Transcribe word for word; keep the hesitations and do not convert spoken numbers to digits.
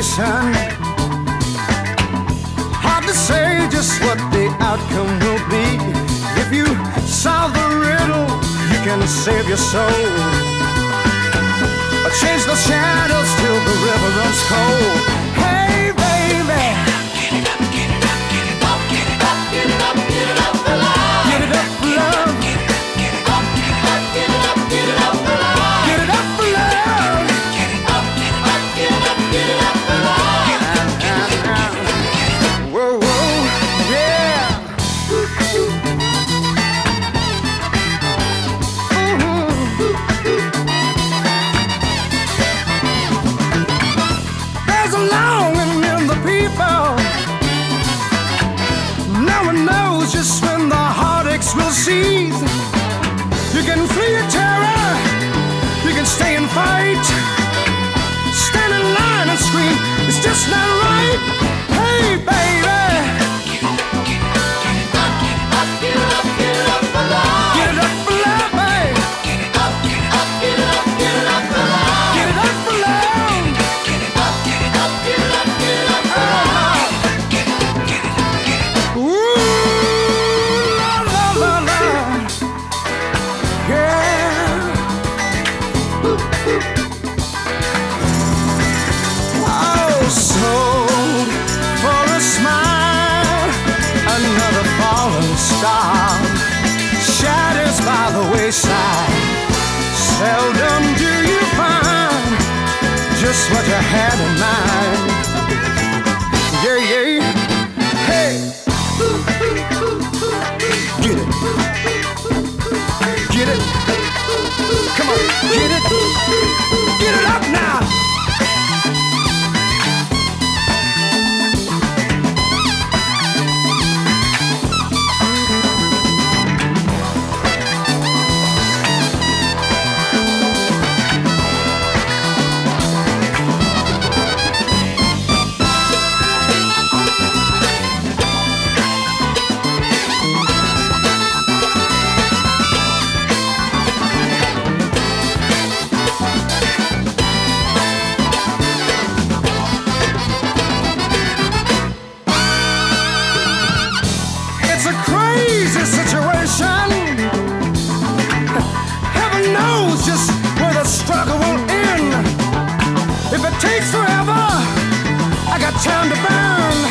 situation. Hard to say just what the outcome will be. If you solve the riddle, you can save your soul, or change the shadows till the river runs cold. Hey baby, get it up, get it up, get it up, get it up, get it up, get it up for love. Get it up for love. Get it up, get it up, get it up, get it up for love. Get it up for love. Get it up, get it up, get it up, get it up for love. Whoa, whoa, yeah. There's a longing in the people. No one knows just when the heartaches will cease. You can flee your terror, you can stay and fight, stand in line and scream, it's just not right. Hey baby, get it up, get it up, get it up, get it up for love. Get it up for love, babe. Get it up, get it up, get it up, get it up for love. Get it up for love. Get it up, get it up, get it up, get it up for love. Get it, get it, get it. Ooh, la la la la, yeah. Oh, sold for a smile, another fallen star shatters by the wayside. Seldom do you find just what you had in mind. Yeah, yeah. Hey, get it, get it. Come on, get it, get it up now. It's a crazy situation. Heaven knows just where the struggle will end. If it takes forever, I got time to burn.